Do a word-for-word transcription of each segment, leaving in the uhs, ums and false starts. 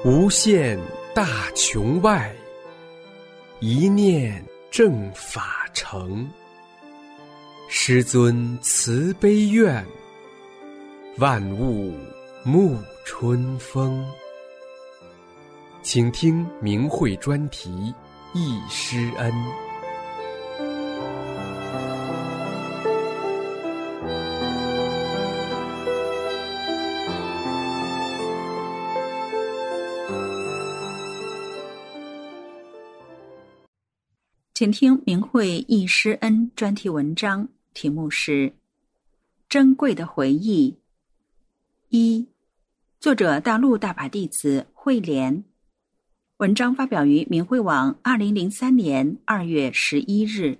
无限大穹外，一念正法成。师尊慈悲愿，万物沐春风。请听明慧专题《忆师恩》。 请听明慧忆师恩专题文章，题目是《珍贵的回忆》一，作者大陆大法弟子慧莲。文章发表于明慧网二零零三年二月十一日。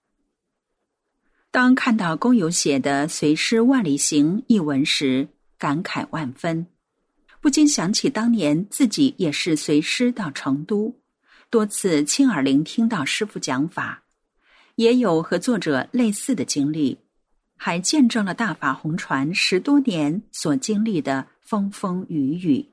当看到工友写的《随师万里行》一文时，感慨万分，不禁想起当年自己也是随师到成都，多次亲耳聆听到师父讲法，也有和作者类似的经历，还见证了大法红传十多年所经历的风风雨雨。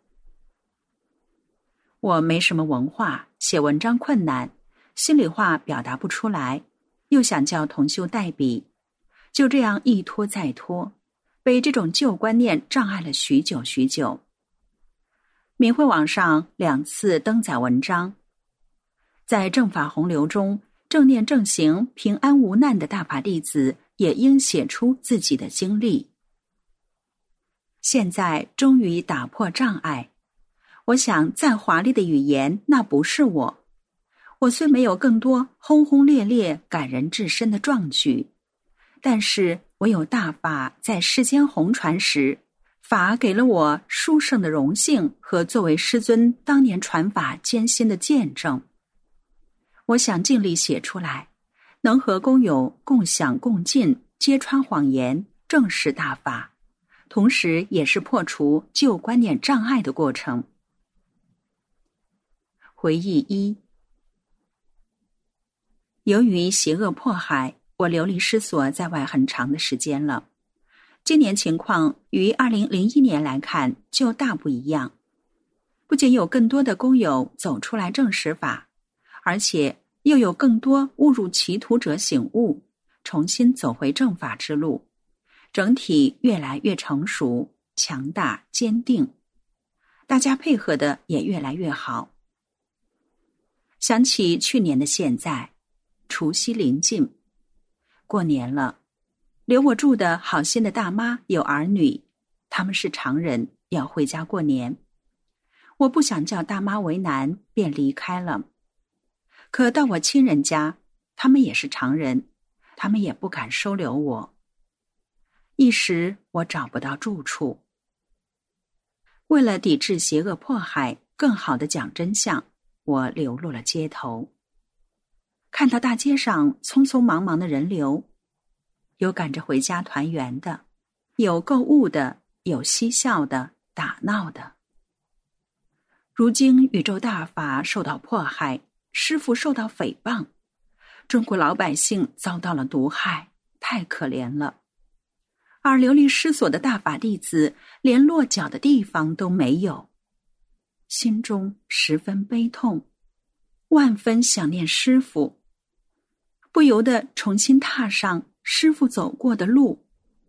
我没什么文化，写文章困难，心里话表达不出来，又想叫同修代笔，就这样一拖再拖，被这种旧观念障碍了许久许久。明慧网上两次登载文章，在正法洪流中，正念正行、平安无难的大法弟子也应写出自己的经历。现在终于打破障碍，我想再华丽的语言那不是我。我虽没有更多轰轰烈烈、感人至深的壮举，但是我有大法在世间红传时，法给了我殊胜的荣幸和作为师尊当年传法艰辛的见证。我想尽力写出来，能和工友共享共进，揭穿谎言，正视大法，同时也是破除旧观念障碍的过程。回忆一，由于邪恶迫害，我流离失所在外很长的时间了。今年情况与二零零一年来看就大不一样，不仅有更多的工友走出来证实法，而且又有更多误入歧途者醒悟，重新走回正法之路，整体越来越成熟、强大、坚定，大家配合的也越来越好。想起去年的现在，除夕临近，过年了，留我住的好心的大妈有儿女，他们是常人，要回家过年。我不想叫大妈为难，便离开了。可到我亲人家，他们也是常人，他们也不敢收留我。一时我找不到住处。为了抵制邪恶迫害，更好地讲真相，我流落了街头。看到大街上匆匆忙忙的人流，有赶着回家团圆的，有购物的，有嬉笑的，打闹的。如今宇宙大法受到迫害，师父受到诽谤，中国老百姓遭到了毒害，太可怜了。而流离失所的大法弟子连落脚的地方都没有，心中十分悲痛，万分想念师父，不由得重新踏上师父走过的路。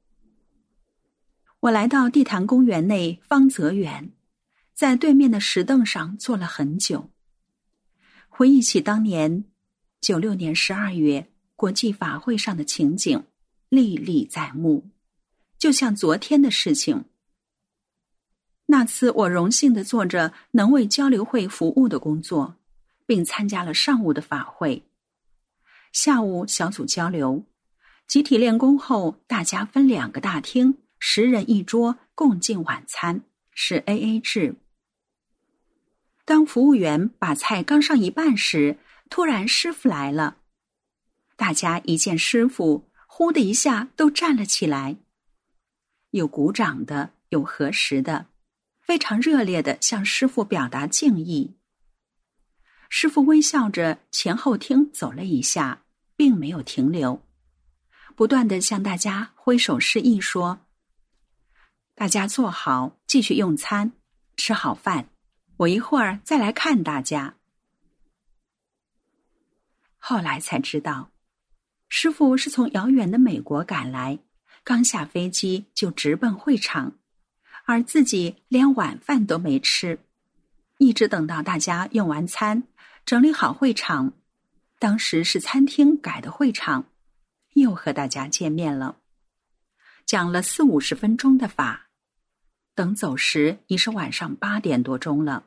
我来到地坛公园内方泽园，在对面的石凳上坐了很久，回忆起当年九六年十二月国际法会上的情景，历历在目，就像昨天的事情。那次我荣幸地做着能为交流会服务的工作，并参加了上午的法会。下午小组交流，集体练功后，大家分两个大厅，十人一桌，共进晚餐，是 A A 制。当服务员把菜刚上一半时，突然师父来了，大家一见师父，呼的一下都站了起来，有鼓掌的，有合十的，非常热烈地向师父表达敬意。师父微笑着前后厅走了一下，并没有停留，不断地向大家挥手示意说：大家坐好，继续用餐，吃好饭， 我一会儿再来看大家。后来才知道，师父是从遥远的美国赶来，刚下飞机就直奔会场，而自己连晚饭都没吃，一直等到大家用完餐，整理好会场，当时是餐厅改的会场，又和大家见面了，讲了四五十分钟的法，等走时已是晚上八点多钟了。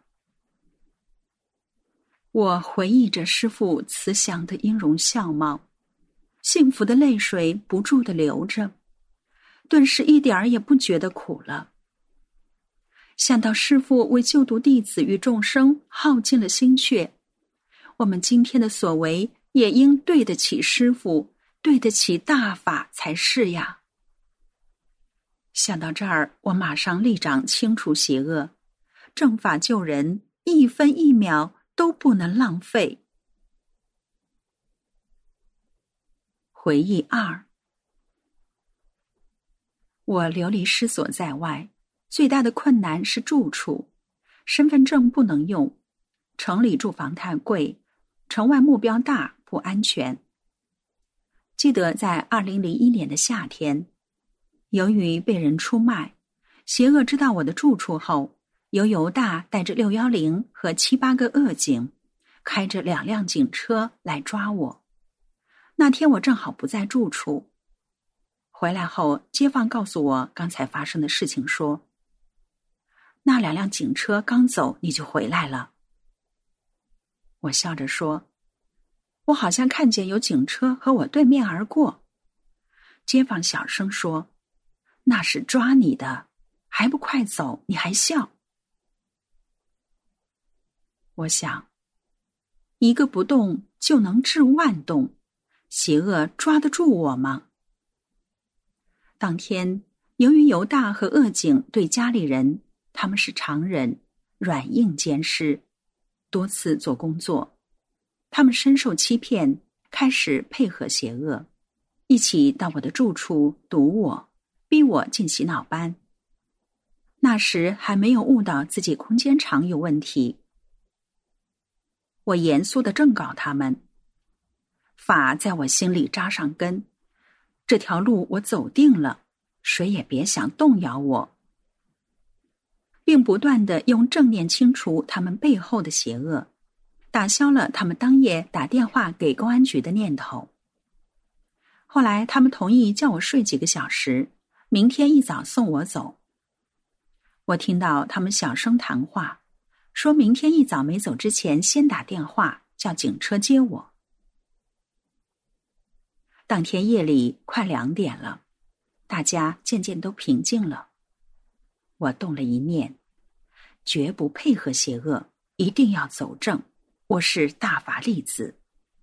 我回忆着师父慈祥的音容笑貌，幸福的泪水不住地流着，顿时一点儿也不觉得苦了。想到师父为救度弟子与众生耗尽了心血，我们今天的所为也应对得起师父，对得起大法才是呀。想到这儿，我马上立掌清除邪恶，正法救人，一分一秒都不能浪费。回忆二，我流离失所在外，最大的困难是住处，身份证不能用，城里住房太贵，城外目标大，不安全。记得在二零零一年的夏天，由于被人出卖，邪恶知道我的住处后，由犹大带着六一零和七八个恶警，开着两辆警车来抓我。那天我正好不在住处，回来后街坊告诉我刚才发生的事情，说那两辆警车刚走你就回来了。我笑着说，我好像看见有警车和我对面而过。街坊小声说，那是抓你的，还不快走，你还笑。我想，一个不动就能治万动，邪恶抓得住我吗？当天，由于犹大和恶警对家里人，他们是常人，软硬兼施，多次做工作，他们深受欺骗，开始配合邪恶，一起到我的住处堵我，逼我进洗脑班。那时还没有悟到自己空间场有问题。我严肃地正告他们，法在我心里扎上根，这条路我走定了，谁也别想动摇我，并不断地用正念清除他们背后的邪恶，打消了他们当夜打电话给公安局的念头。后来他们同意叫我睡几个小时，明天一早送我走。我听到他们小声谈话，说明天一早没走之前先打电话叫警车接我。当天夜里快两点了，大家渐渐都平静了。我动了一念，绝不配合邪恶，一定要走正，我是大法弟子。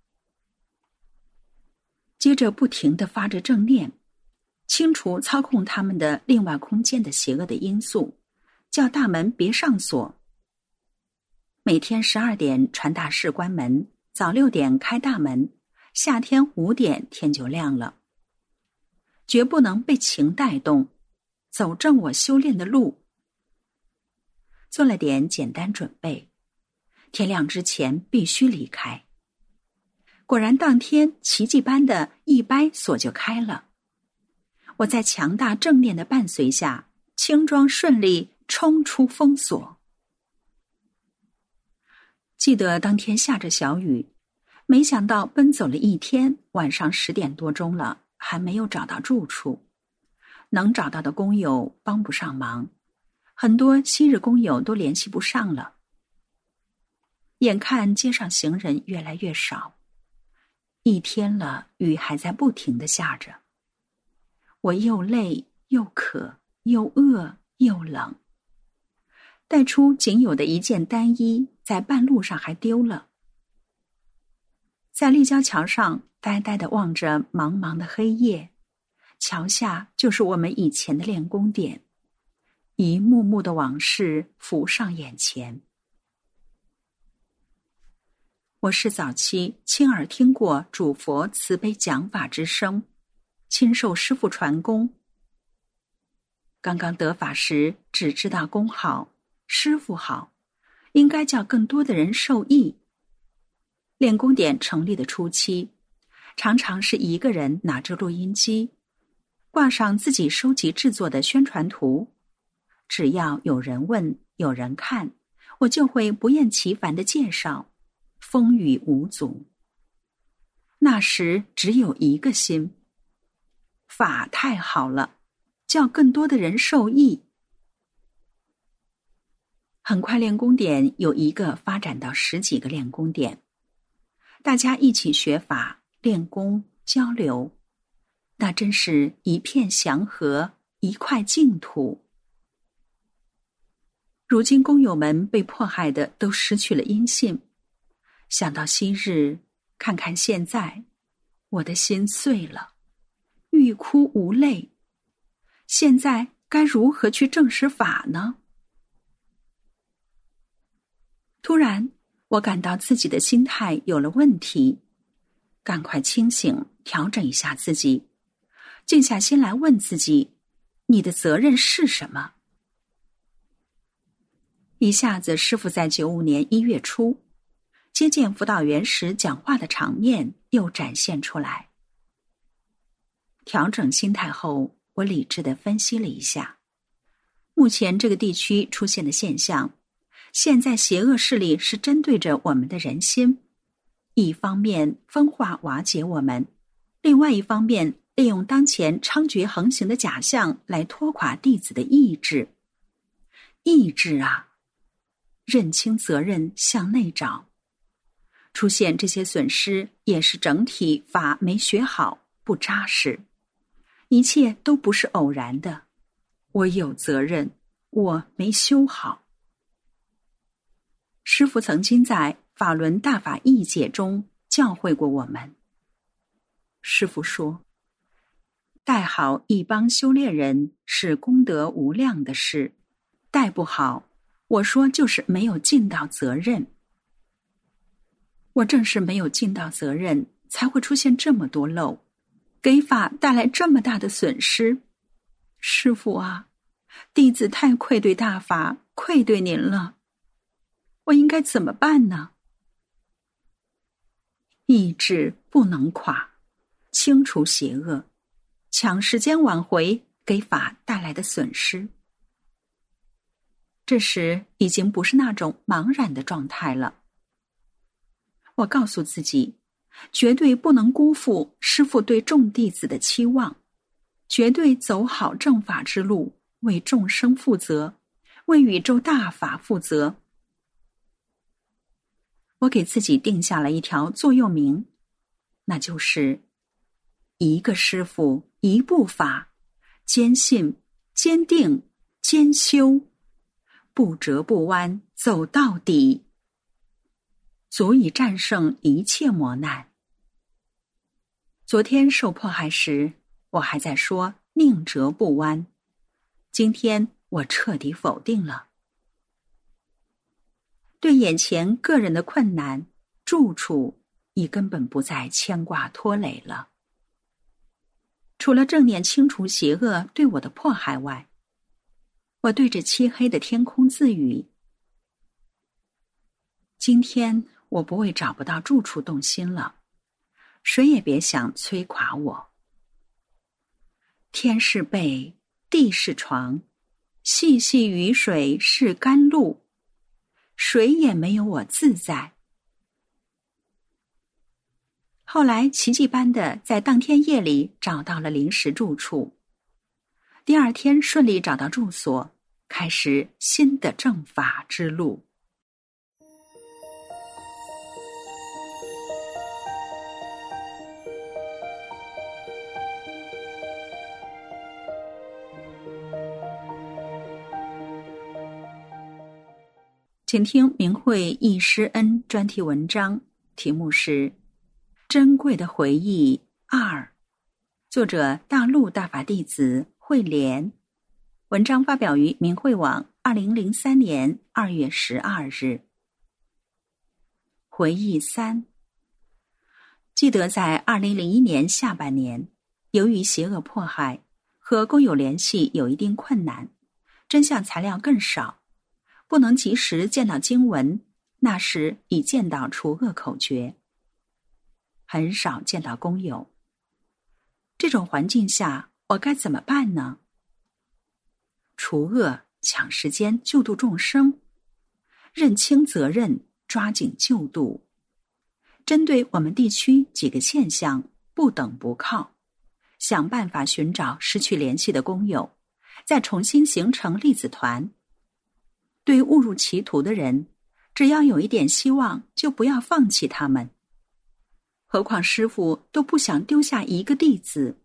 接着不停地发着正念，清除操控他们的另外空间的邪恶的因素，叫大门别上锁。每天十二点传达室关门，早六点开大门，夏天五点天就亮了。绝不能被情带动，走正我修炼的路。做了点简单准备，天亮之前必须离开。果然当天奇迹般的一掰锁就开了。我在强大正念的伴随下，轻装顺利冲出封锁。记得当天下着小雨，没想到奔走了一天，晚上十点多钟了，还没有找到住处。能找到的工友帮不上忙，很多昔日工友都联系不上了。眼看街上行人越来越少，一天了，雨还在不停地下着。我又累又渴又饿又冷，带出仅有的一件单衣，在半路上还丢了。在立交桥上呆呆地望着茫茫的黑夜，桥下就是我们以前的练功点，一幕幕的往事浮上眼前。我是早期亲耳听过主佛慈悲讲法之声，亲受师父传功。刚刚得法时只知道功好，师父好， 应该叫更多的人受益。练功点成立的初期，常常是一个人拿着录音机，挂上自己收集制作的宣传图，只要有人问，有人看，我就会不厌其烦地介绍，风雨无阻。那时只有一个心，法太好了，叫更多的人受益。很快练功点有一个发展到十几个练功点，大家一起学法、练功、交流，那真是一片祥和，一块净土。如今工友们被迫害的都失去了音信，想到昔日，看看现在，我的心碎了，欲哭无泪。现在该如何去证实法呢？突然，我感到自己的心态有了问题，赶快清醒，调整一下自己，静下心来问自己，你的责任是什么？一下子，师父在九五年一月初接见辅导员时讲话的场面又展现出来。调整心态后，我理智地分析了一下，目前这个地区出现的现象，现在邪恶势力是针对着我们的人心，一方面分化瓦解我们，另外一方面利用当前猖獗横行的假象来拖垮弟子的意志。意志啊，认清责任，向内找。出现这些损失也是整体法没学好，不扎实，一切都不是偶然的。我有责任，我没修好。师父曾经在法轮大法义解中教诲过我们。师父说，带好一帮修炼人是功德无量的事，带不好，我说就是没有尽到责任。我正是没有尽到责任，才会出现这么多漏，给法带来这么大的损失。师父啊，弟子太愧对大法，愧对您了，我应该怎么办呢？意志不能垮，清除邪恶，抢时间挽回给法带来的损失。这时已经不是那种茫然的状态了。我告诉自己，绝对不能辜负师父对众弟子的期望，绝对走好正法之路，为众生负责，为宇宙大法负责。我给自己定下了一条座右铭，那就是一个师父，一部法，坚信、坚定、坚修，不折不弯，走到底，足以战胜一切磨难。昨天受迫害时，我还在说宁折不弯，今天我彻底否定了。对眼前个人的困难，住处已根本不再牵挂拖累了。除了正念清除邪恶对我的迫害外，我对着漆黑的天空自语，今天我不会找不到住处动心了，谁也别想摧垮我。天是被，地是床，细细雨水是甘露，谁也没有我自在。后来奇迹般的在当天夜里找到了临时住处，第二天顺利找到住所，开始新的正法之路。请听明慧忆师恩专题文章，题目是《珍贵的回忆二》，作者大陆大法弟子慧莲，文章发表于明慧网二零零三年二月十二日。回忆三，记得在二零零一年下半年，由于邪恶迫害和工友联系有一定困难，真相材料更少， 不能及时见到经文，那时已见到除恶口诀。很少见到工友。这种环境下，我该怎么办呢？除恶、抢时间、救度众生，认清责任，抓紧救度。针对我们地区几个现象，不等不靠，想办法寻找失去联系的工友，再重新形成粒子团。对误入歧途的人，只要有一点希望，就不要放弃他们。何况师父都不想丢下一个弟子。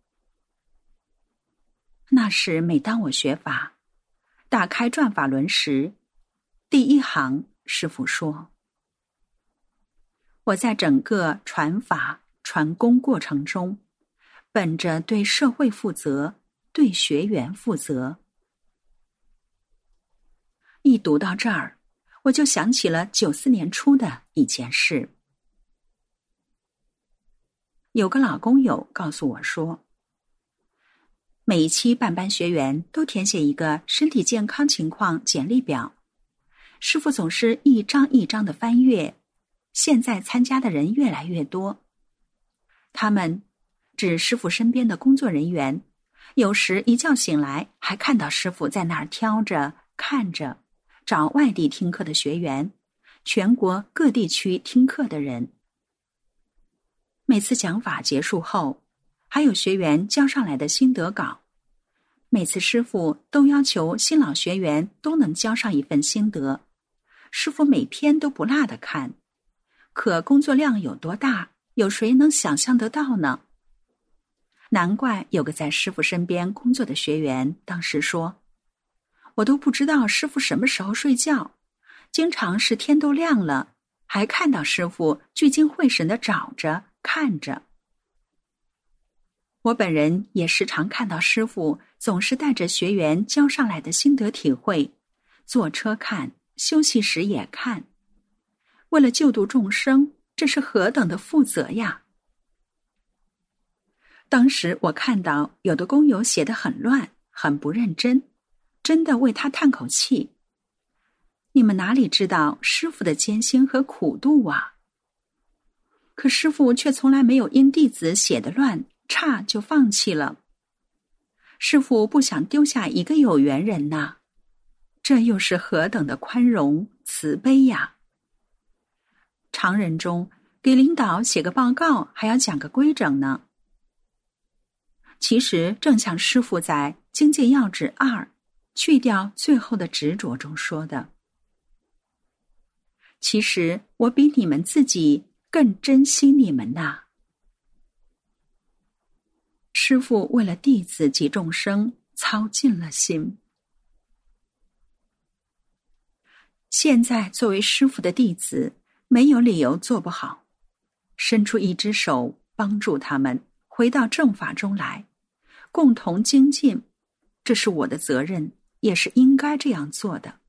那时每当我学法，打开转法轮时，第一行师父说，我在整个传法传功过程中，本着对社会负责，对学员负责。一读到这儿，我就想起了九四年初的一件事。有个老工友告诉我说，每一期办班学员都填写一个身体健康情况简历表，师父总是一张一张的翻阅，现在参加的人越来越多。他们指师父身边的工作人员，有时一觉醒来还看到师父在那儿挑着看着，找外地听课的学员，全国各地区听课的人。每次讲法结束后，还有学员交上来的心得稿，每次师父都要求新老学员都能交上一份心得，师父每篇都不落的看，可工作量有多大，有谁能想象得到呢？难怪有个在师父身边工作的学员当时说，我都不知道师父什么时候睡觉，经常是天都亮了，还看到师父聚精会神地找着看着。我本人也时常看到师父总是带着学员交上来的心得体会，坐车看，休息时也看。为了救度众生，这是何等的负责呀！当时我看到有的工友写得很乱，很不认真，真的为他叹口气。你们哪里知道师父的艰辛和苦度啊？可师父却从来没有因弟子写得乱差就放弃了。师父不想丢下一个有缘人呐，这又是何等的宽容慈悲呀！常人中给领导写个报告还要讲个规整呢。其实正像师父在《精进要旨二》去掉最后的执着中说的，其实我比你们自己更珍惜你们呐。师父为了弟子及众生操尽了心。现在作为师父的弟子，没有理由做不好，伸出一只手帮助他们回到正法中来，共同精进，这是我的责任，也是应该这样做的。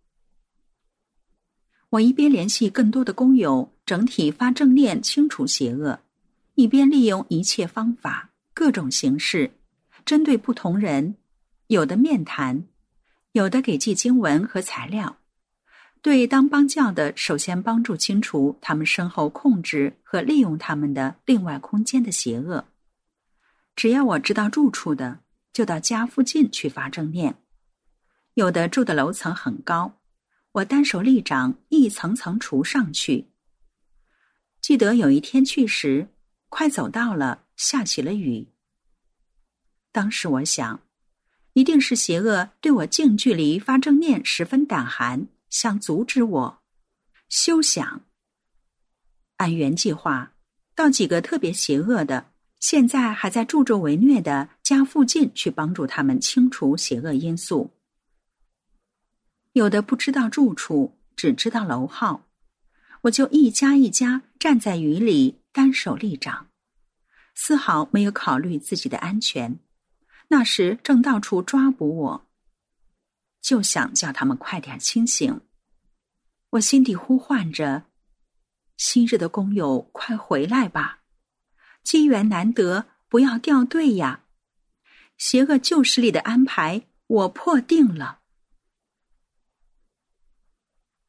我一边联系更多的工友，整体发正念清除邪恶，一边利用一切方法各种形式，针对不同人，有的面谈，有的给寄经文和材料。对当帮教的，首先帮助清除他们身后控制和利用他们的另外空间的邪恶。只要我知道住处的，就到家附近去发正念。有的住的楼层很高，我单手立掌，一层层除上去。记得有一天去时，快走到了，下起了雨。当时我想，一定是邪恶对我近距离发正念十分胆寒，想阻止我。休想！按原计划，到几个特别邪恶的，现在还在助纣为虐的家附近去帮助他们清除邪恶因素。有的不知道住处，只知道楼号，我就一家一家站在雨里，单手立掌，丝毫没有考虑自己的安全。那时正到处抓捕我，就想叫他们快点清醒。我心底呼唤着，昔日的工友快回来吧，机缘难得，不要掉队呀！邪恶旧势力的安排，我破定了。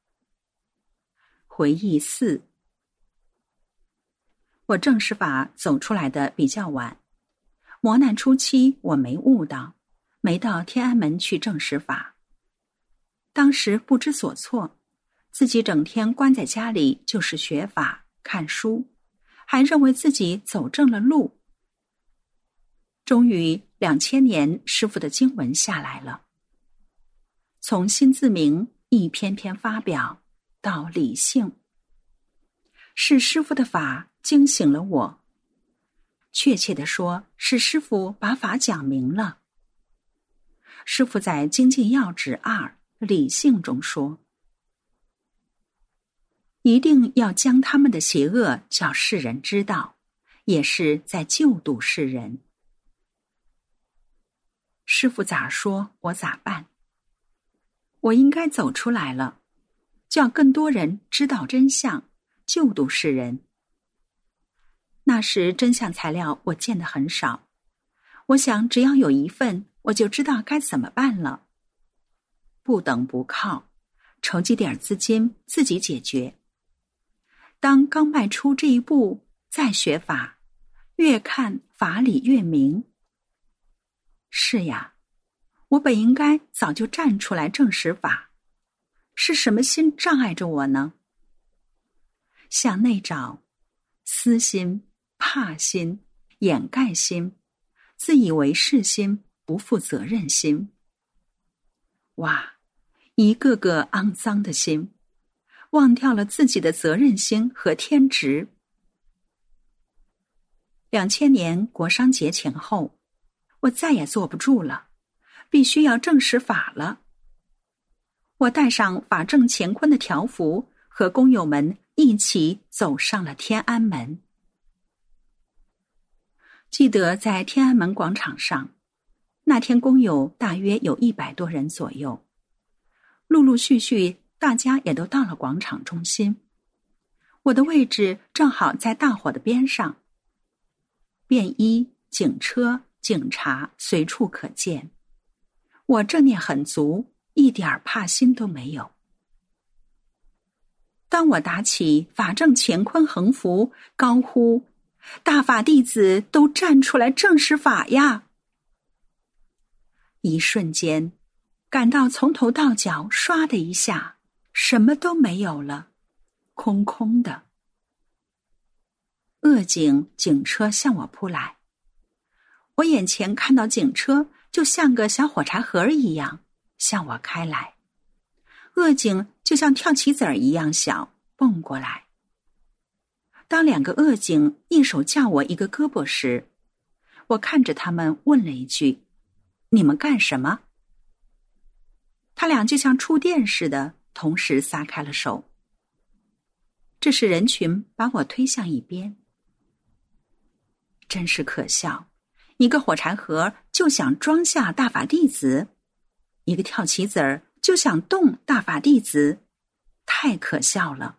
回忆四。我正式法走出来的比较晚，磨难初期我没悟到，没到天安门去正式法。当时不知所措，自己整天关在家里就是学法看书，还认为自己走正了路。终于两千年师父的经文下来了，从心自明一篇篇发表到理性，是师父的法惊醒了我，确切地说是师父把法讲明了。师父在精进要旨二理性中说，一定要将他们的邪恶叫世人知道，也是在救度世人。师父咋说我咋办，我应该走出来了，叫更多人知道真相，救度世人。那时真相材料我见得很少，我想只要有一份，我就知道该怎么办了。不等不靠，筹集点资金自己解决。当刚迈出这一步，再学法，越看法理越明。是呀，我本应该早就站出来证实法，是什么心障碍着我呢？向内找，私心、怕心、掩盖心、自以为是心、不负责任心。哇，一个个肮脏的心，忘掉了自己的责任心和天职。两千年国商节前后，我再也坐不住了，必须要正视法了。我带上法正乾坤的条幅，和工友们一起走上了天安门。记得在天安门广场上，那天工友大约有一百多人左右，陆陆续续大家也都到了广场中心。我的位置正好在大伙的边上，便衣、警车、警察随处可见。我正念很足，一点怕心都没有。当我打起法正乾坤横幅，高呼大法弟子都站出来正视法呀，一瞬间感到从头到脚唰的一下，什么都没有了，空空的。恶警警车向我扑来，我眼前看到警车就像个小火柴盒一样向我开来，恶警就像跳棋子儿一样小蹦过来。当两个恶警一手架我一个胳膊时，我看着他们问了一句，你们干什么？他俩就像触电似的同时撒开了手。这时人群把我推向一边。真是可笑，一个火柴盒就想装下大法弟子，一个跳棋子儿就想动大法弟子，太可笑了。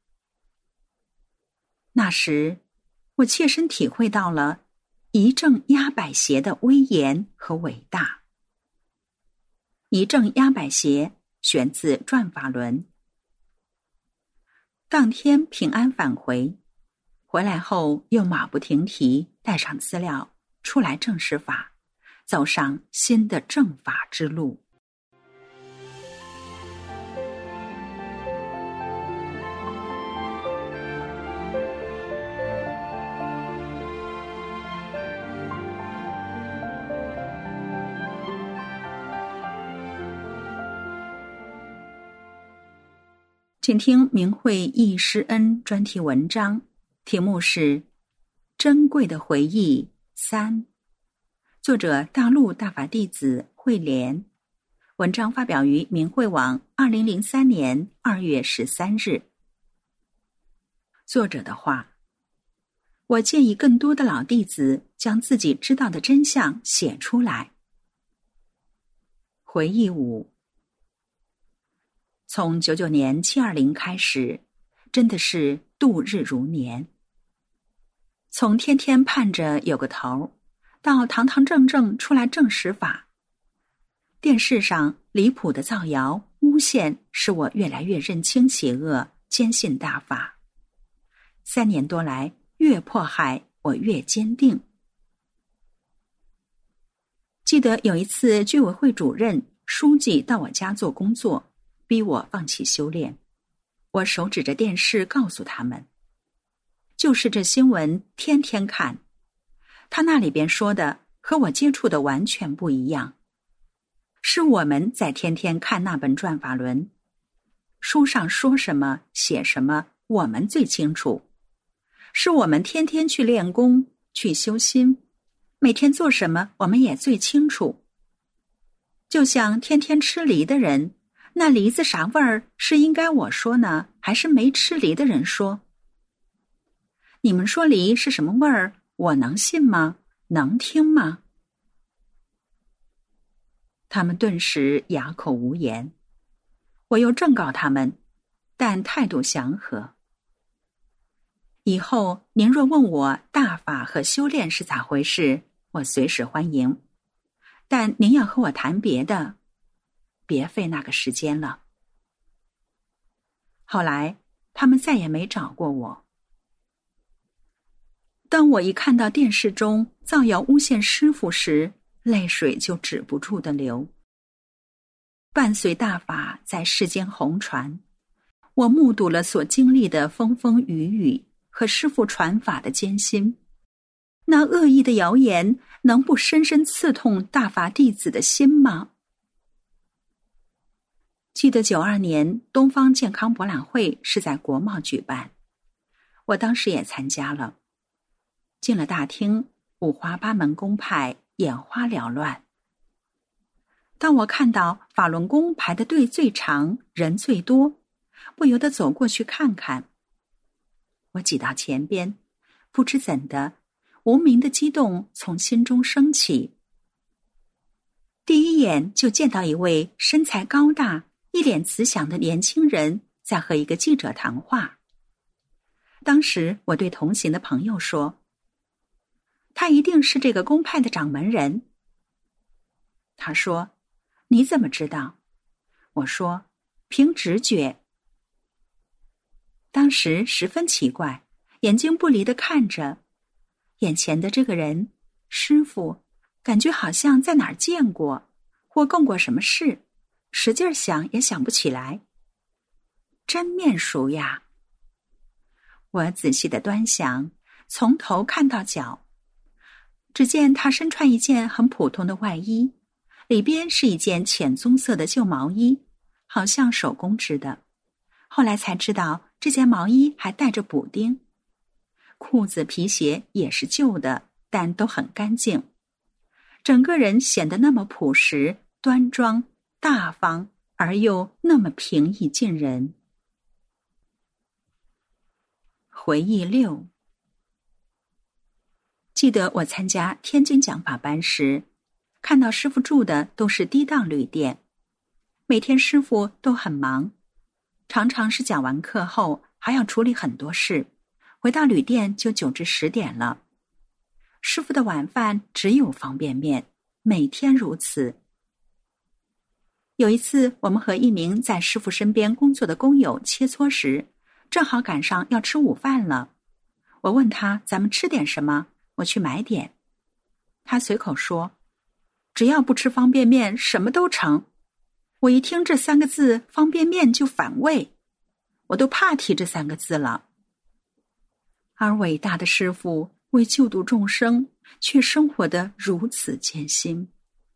那时我切身体会到了一正压百邪的威严和伟大。一正压百邪选自《转法轮》。当天平安返回，回来后又马不停蹄带上资料出来正视法，走上新的正法之路。请听明慧忆师恩专题文章，题目是《珍贵的回忆三》，作者大陆大法弟子慧莲，文章发表于明慧网二零零三年二月十三日。作者的话：我建议更多的老弟子将自己知道的真相写出来。回忆五。从九九年七二零开始，真的是度日如年。从天天盼着有个头，到堂堂正正出来正实法，电视上离谱的造谣诬陷，使我越来越认清邪恶， 坚信大法。三年多来，越迫害我越坚定。记得有一次居委会主任、书记到我家做工作，逼我放弃修炼。我手指着电视告诉他们，就是这新闻天天看，他那里边说的和我接触的完全不一样。是我们在天天看那本转法轮，书上说什么写什么我们最清楚，是我们天天去练功去修心，每天做什么我们也最清楚。就像天天吃梨的人，那梨子啥味儿是应该我说呢，还是没吃梨的人说？你们说梨是什么味儿，我能信吗？能听吗？他们顿时哑口无言。我又正告他们，但态度祥和。以后您若问我大法和修炼是咋回事，我随时欢迎。但您要和我谈别的，别费那个时间了。后来他们再也没找过我。当我一看到电视中造谣诬陷师父时，泪水就止不住地流。伴随大法在世间红传，我目睹了所经历的风风雨雨和师父传法的艰辛。那恶意的谣言能不深深刺痛大法弟子的心吗？记得九二年东方健康博览会是在国贸举办，我当时也参加了。进了大厅，五花八门宗派眼花缭乱。当我看到法轮功排的队最长，人最多，不由得走过去看看。我挤到前边，不知怎的，无名的激动从心中升起。第一眼就见到一位身材高大、一脸慈祥的年轻人在和一个记者谈话。当时我对同行的朋友说，他一定是这个宗派的掌门人。他说，你怎么知道？我说，凭直觉。当时十分奇怪，眼睛不离地看着眼前的这个人，师父，感觉好像在哪儿见过，或共过什么事，使劲想也想不起来。真面熟呀！我仔细地端详，从头看到脚。只见他身穿一件很普通的外衣，里边是一件浅棕色的旧毛衣，好像手工织的。后来才知道，这件毛衣还带着补丁。裤子皮鞋也是旧的，但都很干净。整个人显得那么朴实、端庄、大方，而又那么平易近人。回忆六。记得我参加天津讲法班时，看到师父住的都是低档旅店，每天师父都很忙，常常是讲完课后还要处理很多事，回到旅店就九至十点了。师父的晚饭只有方便面，每天如此。有一次，我们和一名在师父身边工作的工友切磋时，正好赶上要吃午饭了。我问他，咱们吃点什么？我去买点。他随口说，只要不吃方便面，什么都成。我一听这三个字，方便面就反胃，我都怕提这三个字了。而伟大的师父为救度众生，却生活得如此艰辛。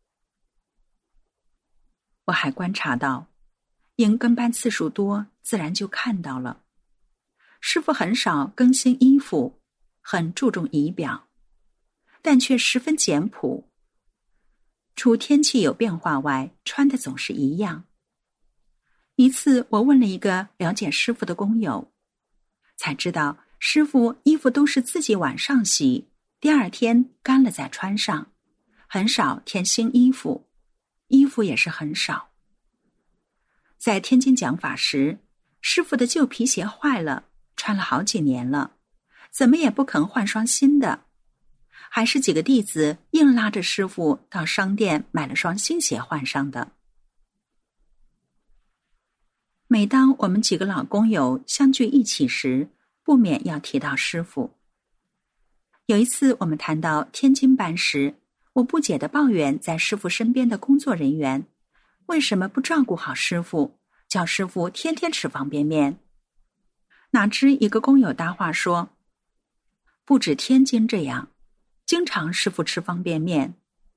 我还观察到，因跟班次数多，自然就看到了，师父很少更新衣服，很注重仪表，但却十分简朴。除天气有变化外，穿的总是一样。一次我问了一个了解师父的工友，才知道师父衣服都是自己晚上洗，第二天干了再穿上，很少添新衣服，衣服也是很少。在天津讲法时，师父的旧皮鞋坏了，穿了好几年了，怎么也不肯换双新的，还是几个弟子硬拉着师父到商店买了双新鞋换上的。 每当我们几个老工友相聚一起时，不免要提到师傅。有一次我们谈到天津班时，我不解地抱怨在师傅身边的工作人员为什么不照顾好师傅，叫师傅天天吃方便面。哪知一个工友搭话说，不止天津这样，经常师傅吃方便面。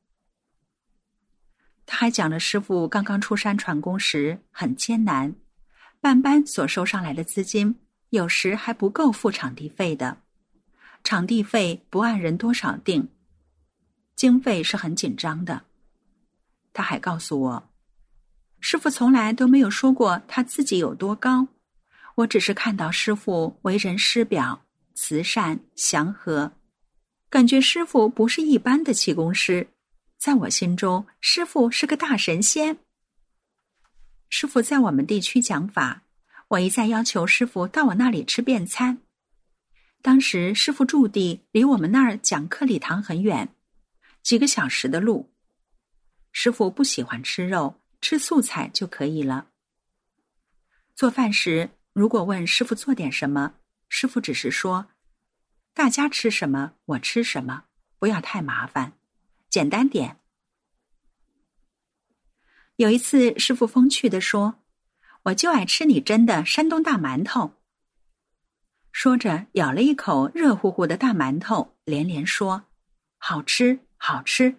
他还讲了师傅刚刚出山传功时很艰难，办班所收上来的资金有时还不够付场地费的，场地费不按人多少定，经费是很紧张的。他还告诉我，师傅从来都没有说过他自己有多高，我只是看到师傅为人师表，慈善祥和，感觉师傅不是一般的气功师，在我心中师傅是个大神仙。师傅在我们地区讲法，我一再要求师傅到我那里吃便餐。当时师傅驻地离我们那儿讲课礼堂很远，几个小时的路。师傅不喜欢吃肉，吃素菜就可以了。做饭时如果问师傅做点什么，师傅只是说，大家吃什么我吃什么，不要太麻烦，简单点。有一次师傅风趣地说，我就爱吃你蒸的山东大馒头。说着咬了一口热乎乎的大馒头，连连说，好吃好吃。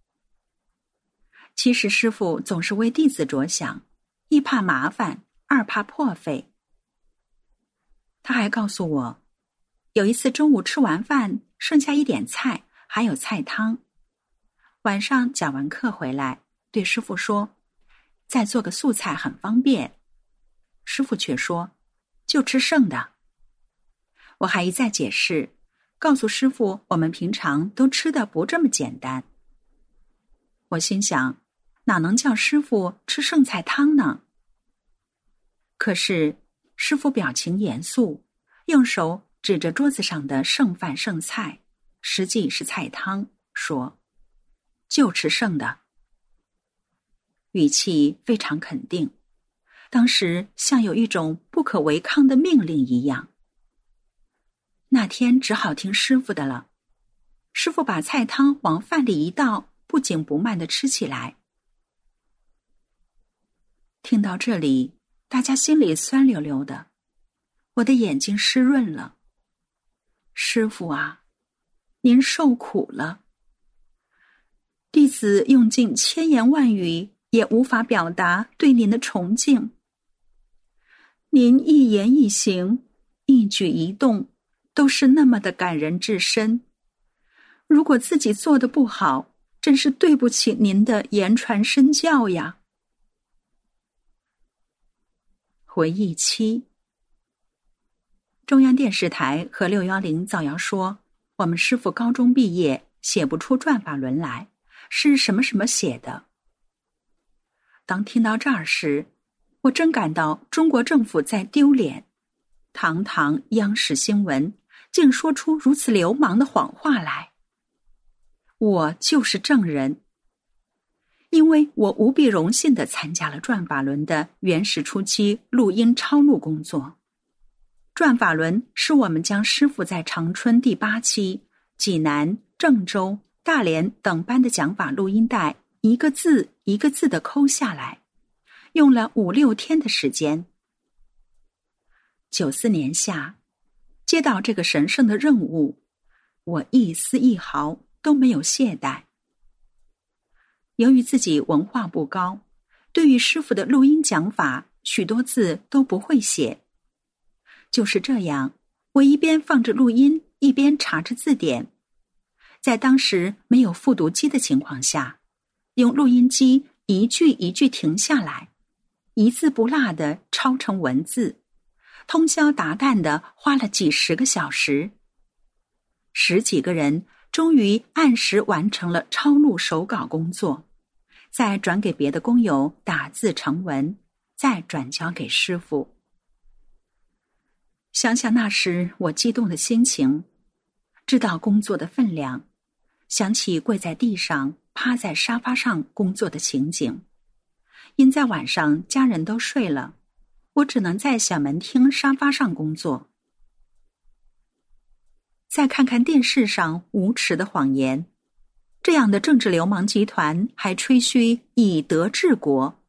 其实师傅总是为弟子着想，一怕麻烦，二怕破费。他还告诉我，有一次中午吃完饭剩下一点菜，还有菜汤。晚上讲完课回来，对师傅说，再做个素菜很方便。师傅却说，就吃剩的。我还一再解释，告诉师傅我们平常都吃的不这么简单。我心想，哪能叫师傅吃剩菜汤呢？可是师傅表情严肃，用手指着桌子上的剩饭剩菜，实际是菜汤，说，就吃剩的。语气非常肯定，当时像有一种不可违抗的命令一样。那天只好听师傅的了。师傅把菜汤往饭里一倒，不紧不慢地吃起来。听到这里，大家心里酸溜溜的，我的眼睛湿润了。师傅啊，您受苦了。弟子用尽千言万语也无法表达对您的崇敬。您一言一行，一举一动，都是那么的感人至深。如果自己做得不好，真是对不起您的言传身教呀。回忆七，中央电视台和六一零造谣说，我们师傅高中毕业写不出转法轮来，是什么什么写的。当听到这儿时，我真感到中国政府在丢脸，堂堂央视新闻竟说出如此流氓的谎话来。我就是证人，因为我无比荣幸地参加了转法轮的原始初期录音抄录工作。转法轮是我们将师傅在长春第八期、济南、郑州、大连等班的讲法录音带一个字一个字地抠下来，用了五六天的时间。九四年夏，接到这个神圣的任务，我一丝一毫都没有懈怠。由于自己文化不高，对于师傅的录音讲法，许多字都不会写。就是这样，我一边放着录音，一边查着字典。在当时没有复读机的情况下，用录音机一句一句停下来，一字不落地抄成文字，通宵达旦地花了几十个小时。十几个人终于按时完成了抄录手稿工作，再转给别的工友打字成文，再转交给师傅。想想那时我激动的心情，知道工作的分量，想起跪在地上趴在沙发上工作的情景。因在晚上家人都睡了， 我只能在小门厅沙发上工作。再看看电视上无耻的谎言，这样的政治流氓集团还吹嘘以德治国。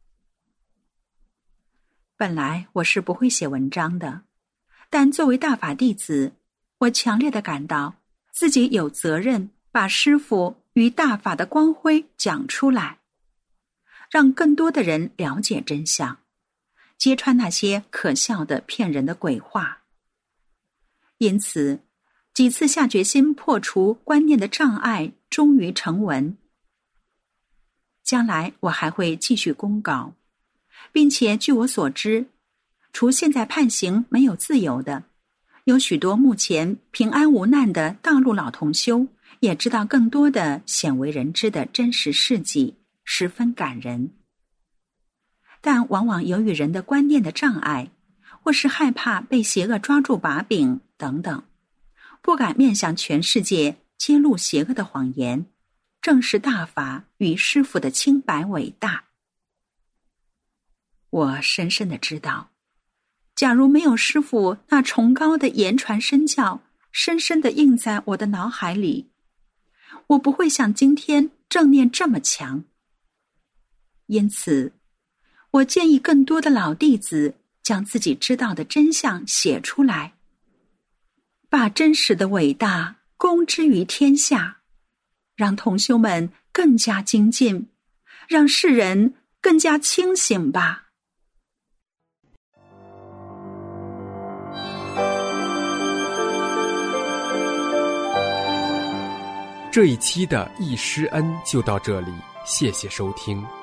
本来我是不会写文章的，但作为大法弟子，我强烈地感到自己有责任把师父与大法的光辉讲出来，让更多的人了解真相，揭穿那些可笑的骗人的鬼话。因此几次下决心破除观念的障碍，终于成文。将来我还会继续公稿，并且据我所知，除现在判刑没有自由的，有许多目前平安无难的大陆老同修也知道更多的鲜为人知的真实事迹，十分感人。但往往由于人的观念的障碍，或是害怕被邪恶抓住把柄等等，不敢面向全世界揭露邪恶的谎言，正是大法与师父的清白伟大。我深深地知道，假如没有师父那崇高的言传身教深深地印在我的脑海里，我不会像今天正念这么强。因此我建议更多的老弟子将自己知道的真相写出来，把真实的伟大公之于天下，让同修们更加精进，让世人更加清醒吧。 这一期的易师恩就到这里，谢谢收听。